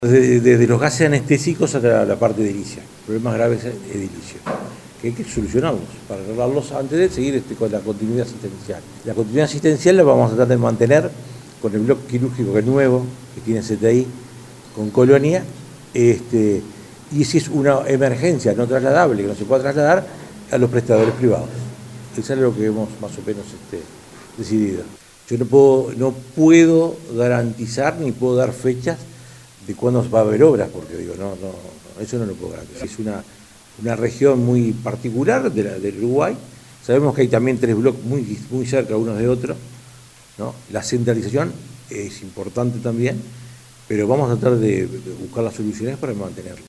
Desde los gases anestésicos hasta la parte edilicia, problemas graves edilicios, que hay que solucionarlos, para arreglarlos antes de seguir con la continuidad asistencial. La continuidad asistencial la vamos a tratar de mantener con el bloque quirúrgico que es nuevo, que tiene CTI, con Colonia, y si es una emergencia no trasladable, que no se pueda trasladar, a los prestadores privados. Eso es lo que hemos más o menos decidido. Yo no puedo garantizar ni puedo dar fechas de cuándo va a haber obras, porque digo, eso no lo puedo garantizar. Es una región muy particular del Uruguay. Sabemos que hay también 3 bloques muy cerca unos de otros, ¿no? La centralización es importante también, pero vamos a tratar de buscar las soluciones para mantenerlo.